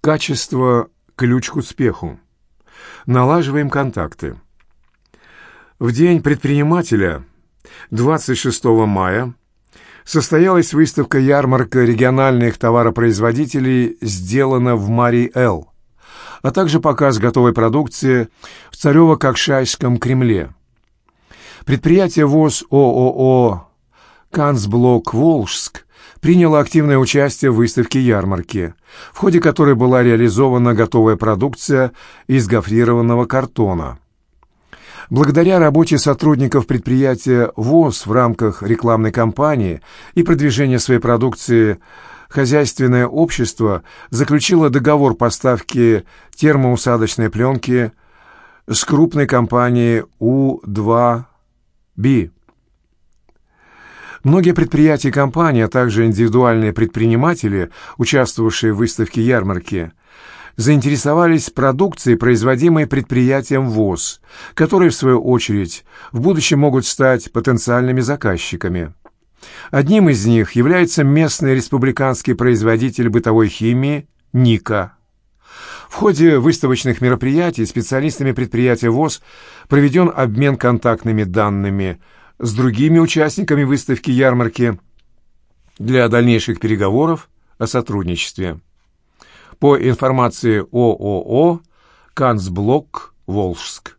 Качество– ключ к успеху. Налаживаем контакты. В День предпринимателя, 26 мая, состоялась выставка-ярмарка региональных товаропроизводителей «Сделано в Марий-Эл», а также показ готовой продукции в Царево-Кокшайском Кремле. Предприятие ВОЗ ООО «Канцблок Волжск» приняло активное участие в выставке-ярмарке, в ходе которой была реализована готовая продукция из гофрированного картона. Благодаря работе сотрудников предприятия ВОЗ в рамках рекламной кампании и продвижения своей продукции хозяйственное общество заключило договор поставки термоусадочной пленки с крупной компанией У2Би. Многие предприятия и компании, а также индивидуальные предприниматели, участвовавшие в выставке-ярмарке, заинтересовались продукцией, производимой предприятием ВОЗ, которые, в свою очередь, в будущем могут стать потенциальными заказчиками. Одним из них является местный республиканский производитель бытовой химии «Ника». В ходе выставочных мероприятий специалистами предприятия ВОЗ проведен обмен контактными данными с другими участниками выставки-ярмарки для дальнейших переговоров о сотрудничестве. По информации ООО «Канцблок Волжск».